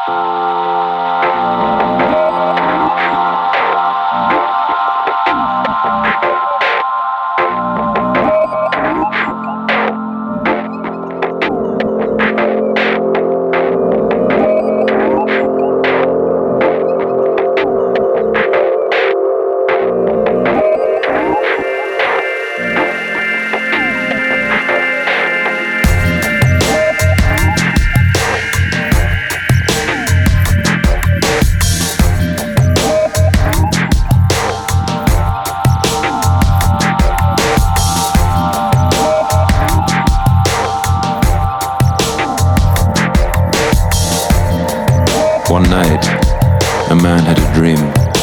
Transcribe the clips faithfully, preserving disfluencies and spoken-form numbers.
One night, a man had a dream.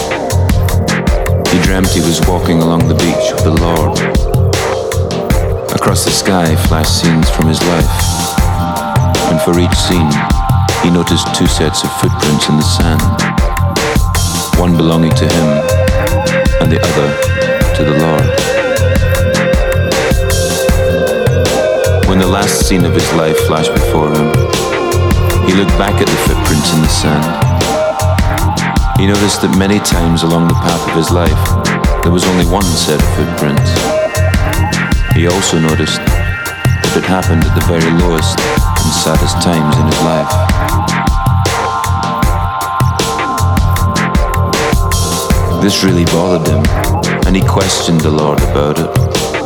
He dreamt he was walking along the beach with the Lord. Across the sky flashed scenes from his life, and for each scene, he noticed two sets of footprints in the sand, one belonging to him, and the other to the Lord. When the last scene of his life flashed before him, he looked back at the footprints in the sand. He noticed that many times along the path of his life, there was only one set of footprints. He also noticed that it happened at the very lowest and saddest times in his life. This really bothered him, and he questioned the Lord about it.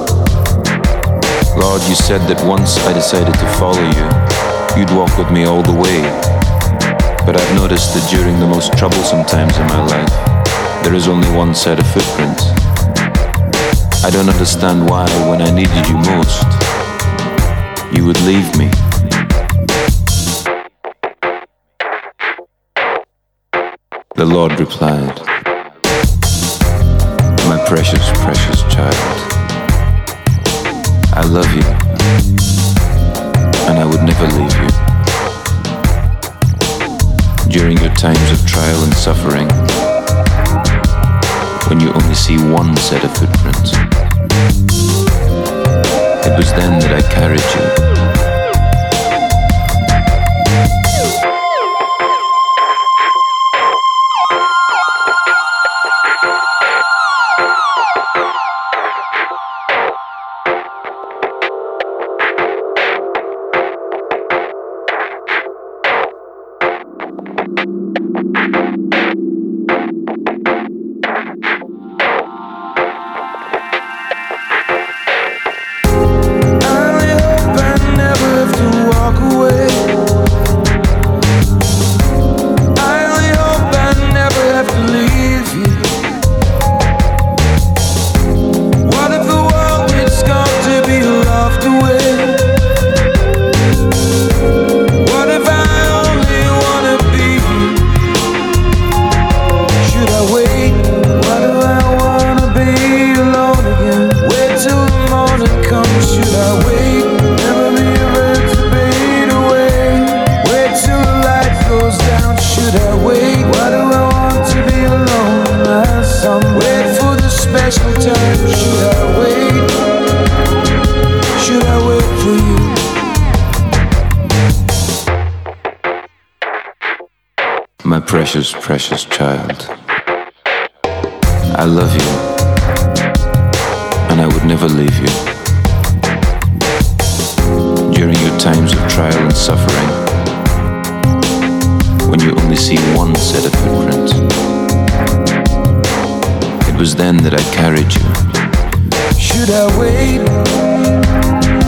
Lord, you said that once I decided to follow you, you'd walk with me all the way. But I've noticed that during the most troublesome times in my life, there is only one set of footprints. I don't understand why, when I needed you most, you would leave me. The Lord replied, my precious, precious child, I love you, and I would never leave you. During your times of trial and suffering, when you only see one set of footprints, it was then that I carried you. My precious, precious child, I love you, and I would never leave you. During your times of trial and suffering, when you only see one set of footprints, it was then that I carried you. Should I wait?